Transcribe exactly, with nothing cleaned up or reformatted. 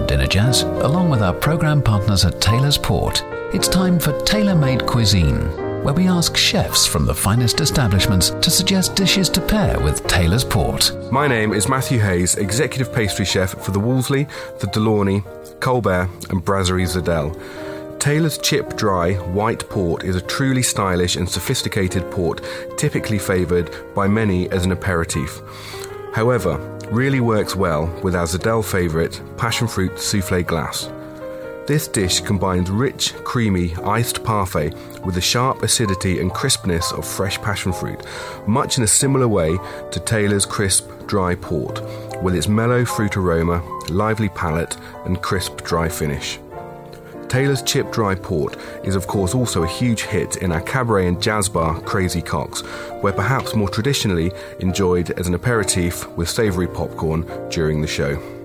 dinner jazz, along with our programme partners at Taylor's Port. It's time for Tailor-Made Cuisine, where we ask chefs from the finest establishments to suggest dishes to pair with Taylor's Port. My name is Matthew Hayes, Executive Pastry Chef for the Wolseley, the Delaunay, Colbert and Brasserie Zedel. Taylor's Chip Dry White Port is a truly stylish and sophisticated port, typically favoured by many as an aperitif. However, really works well with our Zedel favourite, passion fruit soufflé glace. This dish combines rich, creamy, iced parfait with the sharp acidity and crispness of fresh passion fruit, much in a similar way to Taylor's crisp, dry port, with its mellow fruit aroma, lively palate and crisp, dry finish. Taylor's Chip Dry Port is of course also a huge hit in our cabaret and jazz bar Crazy Cocks, where perhaps more traditionally enjoyed as an aperitif with savoury popcorn during the show.